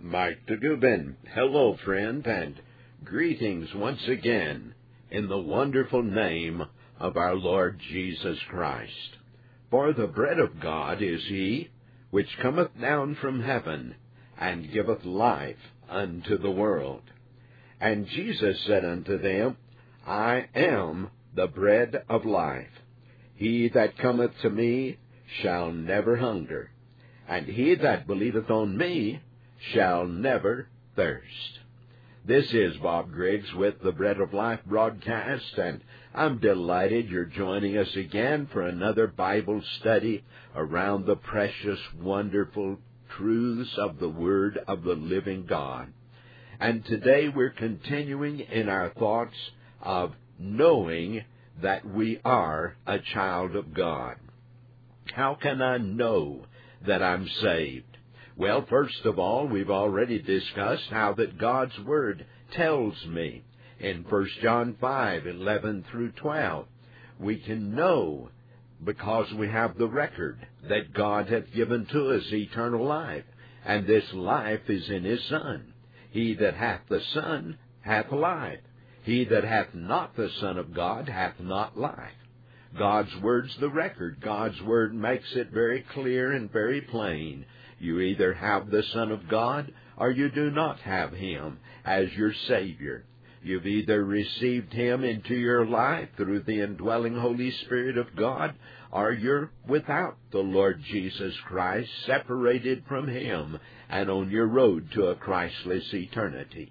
Mike Dagubin. Hello, friend, and greetings once again in the wonderful name of our Lord Jesus Christ. For the bread of God is he which cometh down from heaven, and giveth life unto the world. And Jesus said unto them, I am the bread of life. He that cometh to me shall never hunger, and he that believeth on me shall never thirst. This is Bob Griggs with the Bread of Life broadcast, and I'm delighted you're joining us again for another Bible study around the precious, wonderful truths of the Word of the living God. And today we're continuing in our thoughts of knowing that we are a child of God. How can I know that I'm saved? Well, first of all, we've already discussed how that God's Word tells me. In 1 John 5:11 through 12, we can know because we have the record that God hath given to us eternal life, and this life is in His Son. He that hath the Son hath life. He that hath not the Son of God hath not life. God's Word's the record. God's Word makes it very clear and very plain. You either have the Son of God or you do not have Him as your Savior. You've either received Him into your life through the indwelling Holy Spirit of God, or you're without the Lord Jesus Christ, separated from Him and on your road to a Christless eternity.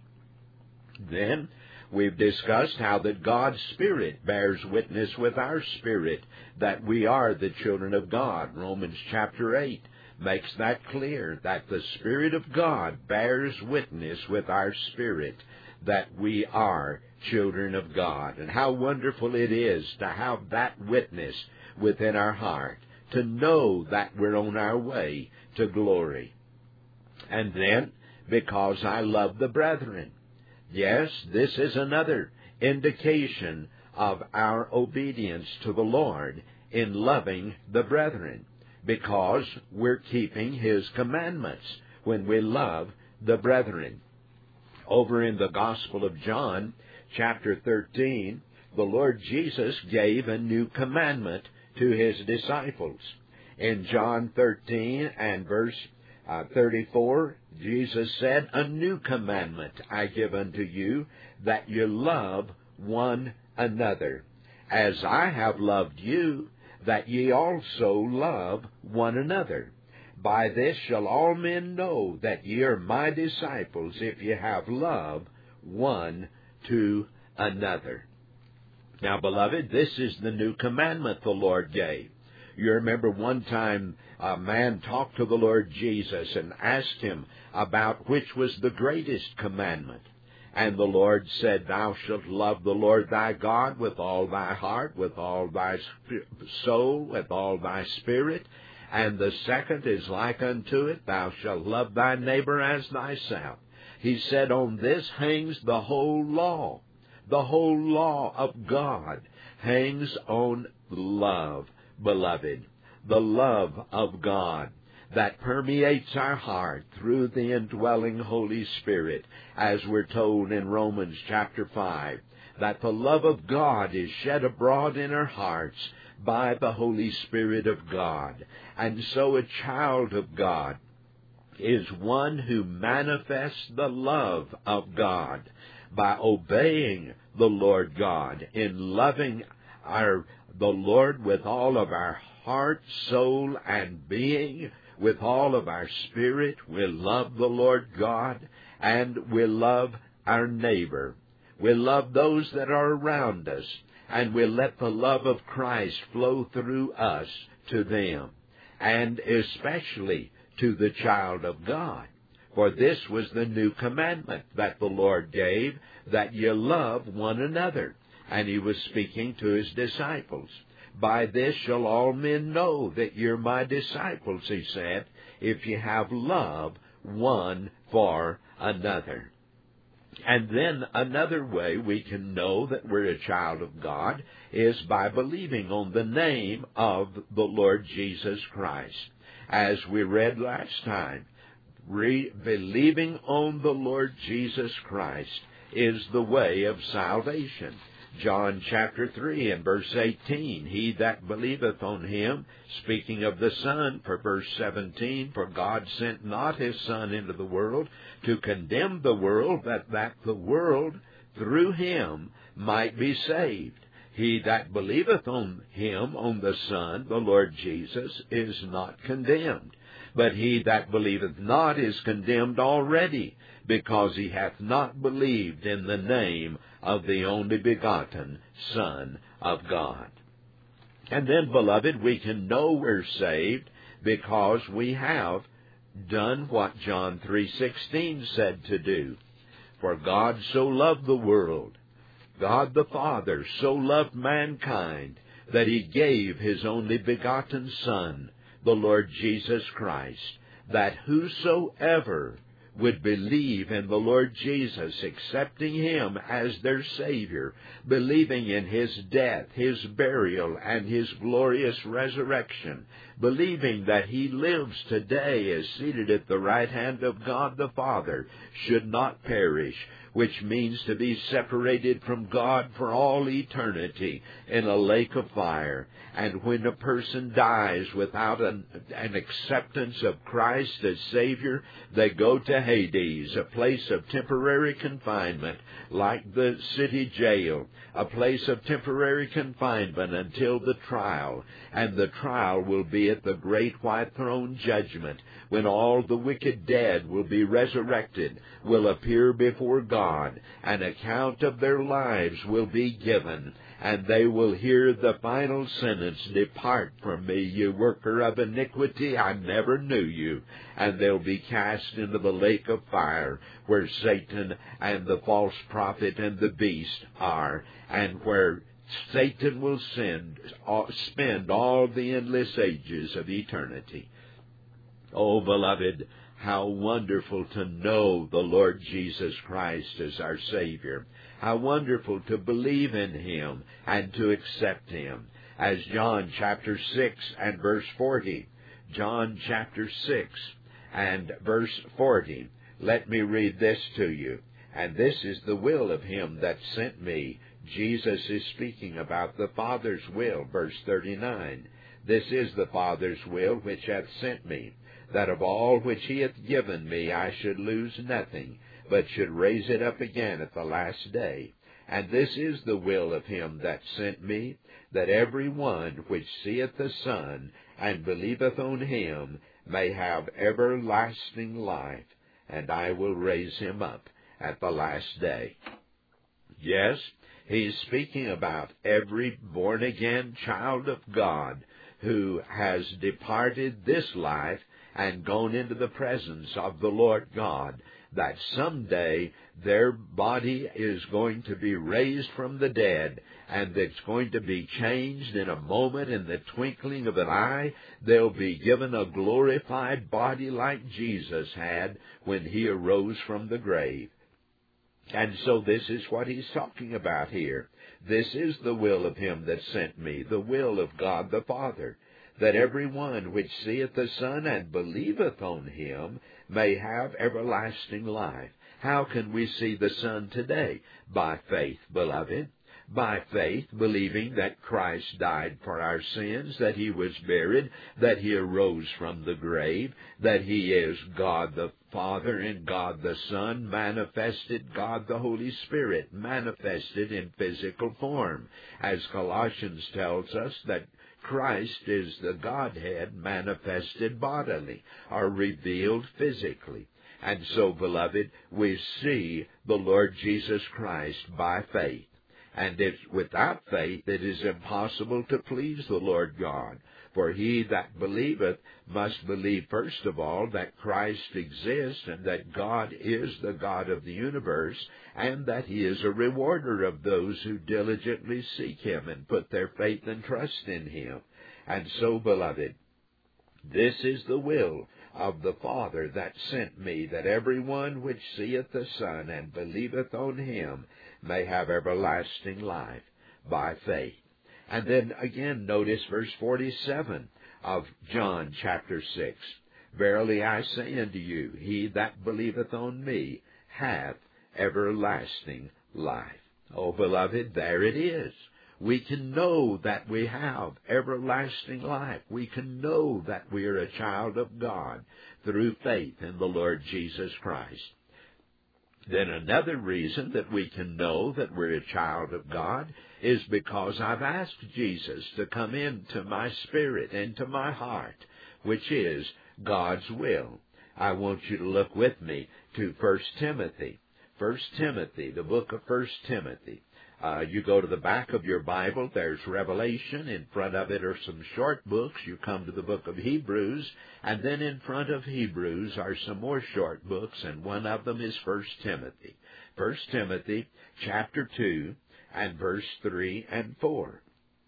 Then we've discussed how that God's Spirit bears witness with our spirit that we are the children of God. Romans chapter 8 makes that clear, that the Spirit of God bears witness with our spirit that we are children of God. And how wonderful it is to have that witness within our heart, to know that we're on our way to glory. And then, because I love the brethren. Yes, this is another indication of our obedience to the Lord in loving the brethren, because we're keeping His commandments when we love the brethren. Over in the Gospel of John, chapter 13, the Lord Jesus gave a new commandment to His disciples. In John 13 and verse 34, Jesus said, A new commandment I give unto you, that you love one another. As I have loved you, that ye also love one another. By this shall all men know that ye are my disciples, if ye have love one to another. Now, beloved, this is the new commandment the Lord gave. You remember one time a man talked to the Lord Jesus and asked Him about which was the greatest commandment. And the Lord said, Thou shalt love the Lord thy God with all thy heart, with all thy soul, with all thy spirit. And the second is like unto it, Thou shalt love thy neighbor as thyself. He said, On this hangs the whole law. The whole law of God hangs on love, beloved. The love of God that permeates our heart through the indwelling Holy Spirit, as we're told in Romans chapter 5, that the love of God is shed abroad in our hearts by the Holy Spirit of God. And so a child of God is one who manifests the love of God by obeying the Lord God, in loving the Lord with all of our heart, soul, and being, with all of our spirit. We'll love the Lord God, and we'll love our neighbor. We'll love those that are around us, and we'll let the love of Christ flow through us to them, and especially to the child of God. For this was the new commandment that the Lord gave, that ye love one another. And He was speaking to His disciples. By this shall all men know that you're my disciples, He said, if you have love one for another. And then another way we can know that we're a child of God is by believing on the name of the Lord Jesus Christ. As we read last time, Believing on the Lord Jesus Christ is the way of salvation. John chapter 3 and verse 18, he that believeth on him, speaking of the Son, for verse 17, for God sent not his Son into the world to condemn the world, but that the world through him might be saved. He that believeth on him, on the Son, the Lord Jesus, is not condemned. But he that believeth not is condemned already, because he hath not believed in the name of the only begotten Son of God. And then, beloved, we can know we're saved because we have done what John 3:16 said to do. For God so loved the world, God the Father so loved mankind, that he gave his only begotten Son, the Lord Jesus Christ, that whosoever would believe in the Lord Jesus, accepting him as their Savior, believing in his death, his burial, and his glorious resurrection, believing that he lives today, is seated at the right hand of God the Father, should not perish, which means to be separated from God for all eternity in a lake of fire. And when a person dies without an acceptance of Christ as Savior, they go to Hades, a place of temporary confinement, like the city jail, a place of temporary confinement until the trial. And the trial will be at the great white throne judgment, when all the wicked dead will be resurrected, will appear before God. An account of their lives will be given, and they will hear the final sentence, "Depart from me, you worker of iniquity, I never knew you." And they'll be cast into the lake of fire, where Satan and the false prophet and the beast are, and where Satan will spend all the endless ages of eternity. Oh, beloved, how wonderful to know the Lord Jesus Christ as our Savior. How wonderful to believe in him and to accept him. As John chapter 6 and verse 40. John chapter 6 and verse 40. Let me read this to you. "And this is the will of him that sent me." Jesus is speaking about the Father's will, verse 39. "This is the Father's will which hath sent me, that of all which he hath given me I should lose nothing, but should raise it up again at the last day. And this is the will of him that sent me, that every one which seeth the Son, and believeth on him, may have everlasting life, and I will raise him up at the last day." Yes, he's speaking about every born-again child of God who has departed this life and gone into the presence of the Lord God, that someday their body is going to be raised from the dead, and it's going to be changed in a moment, in the twinkling of an eye. They'll be given a glorified body like Jesus had when he arose from the grave. And so this is what he's talking about here. This is the will of him that sent me, the will of God the Father, that every one which seeth the Son and believeth on him may have everlasting life. How can we see the Son today? By faith, beloved. By faith, believing that Christ died for our sins, that he was buried, that he arose from the grave, that he is God the Father and God the Son, manifested, God the Holy Spirit, manifested in physical form, as Colossians tells us that Christ is the Godhead manifested bodily, or revealed physically. And so, beloved, we see the Lord Jesus Christ by faith. And without faith it is impossible to please the Lord God. For he that believeth must believe first of all that Christ exists, and that God is the God of the universe, and that he is a rewarder of those who diligently seek him and put their faith and trust in him. And so, beloved, this is the will of the Father that sent me, that every one which seeth the Son and believeth on him may have everlasting life by faith. And then again, notice verse 47 of John chapter 6. Verily I say unto you, he that believeth on me hath everlasting life. Oh, beloved, there it is. We can know that we have everlasting life. We can know that we are a child of God through faith in the Lord Jesus Christ. Then another reason that we can know that we're a child of God is because I've asked Jesus to come into my spirit, into my heart, which is God's will. I want you to look with me to 1 Timothy. 1 Timothy, the book of 1 Timothy. You go to the back of your Bible, there's Revelation. In front of it are some short books. You come to the book of Hebrews, and then in front of Hebrews are some more short books, and one of them is 1 Timothy. 1 Timothy chapter 2 and verse 3 and 4.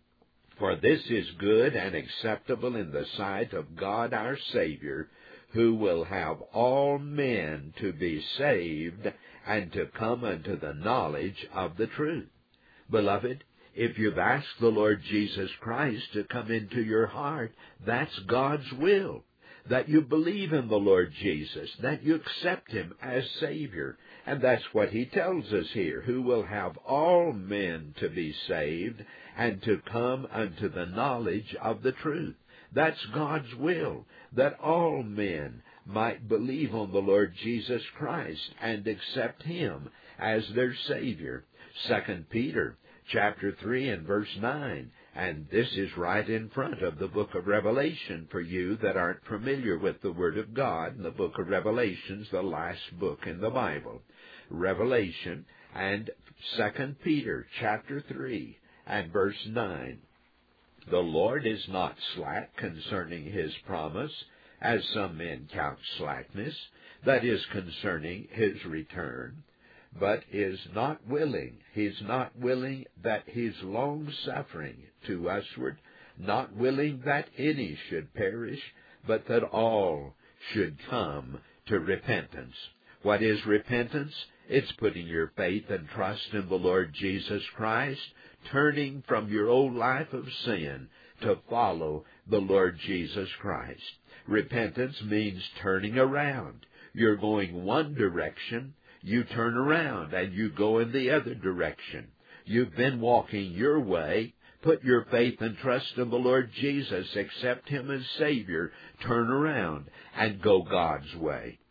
For this is good and acceptable in the sight of God our Savior, who will have all men to be saved and to come unto the knowledge of the truth. Beloved, if you've asked the Lord Jesus Christ to come into your heart, that's God's will. That you believe in the Lord Jesus, that you accept Him as Savior. And that's what He tells us here, who will have all men to be saved and to come unto the knowledge of the truth. That's God's will, that all men might believe on the Lord Jesus Christ and accept Him as their Savior. 2 Peter chapter 3 and verse 9. And this is right in front of the book of Revelation for you that aren't familiar with the Word of God. And the book of Revelation's the last book in the Bible. Revelation and 2 Peter chapter 3 and verse 9. The Lord is not slack concerning His promise, as some men count slackness, that is concerning His return, but is not willing. He's not willing that He's long-suffering to usward, not willing that any should perish, but that all should come to repentance. What is repentance? It's putting your faith and trust in the Lord Jesus Christ, turning from your old life of sin to follow the Lord Jesus Christ. Repentance means turning around. You're going one direction, you turn around and you go in the other direction. You've been walking your way. Put your faith and trust in the Lord Jesus. Accept Him as Savior. Turn around and go God's way.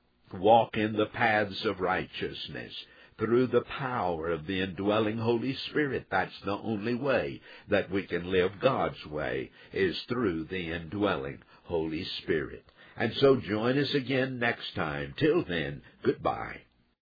Walk in the paths of righteousness through the power of the indwelling Holy Spirit. That's the only way that we can live God's way, is through the indwelling Holy Spirit. And so join us again next time. Till then, goodbye.